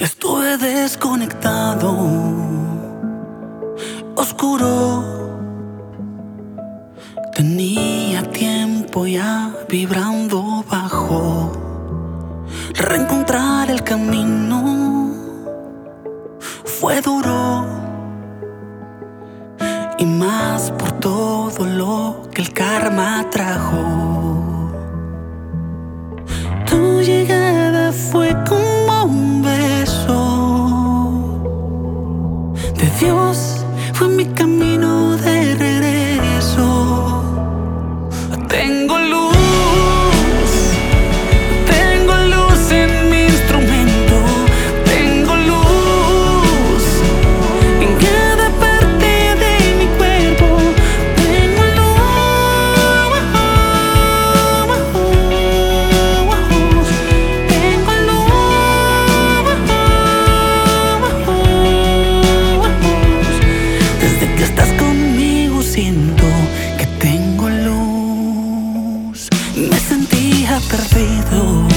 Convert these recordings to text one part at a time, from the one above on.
Estuve desconectado, oscuro. Tenía tiempo ya vibrando bajo. Reencontrar el camino fue duro, y más por todo lo que el karma trajo. Tu llegada fue como un beso de Dios, fue mi camino de regreso. Tengo luz en mi instrumento, tengo luz en cada parte de mi cuerpo, tengo luz, tengo luz. Desde que estás conmigo siento que tengo luz. Me sentía perdido,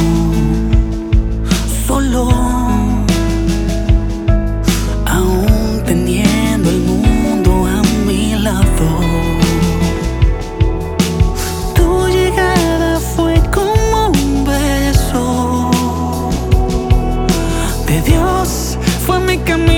solo, aún teniendo el mundo a mi lado. Tu llegada fue como un beso de Dios, fue mi camino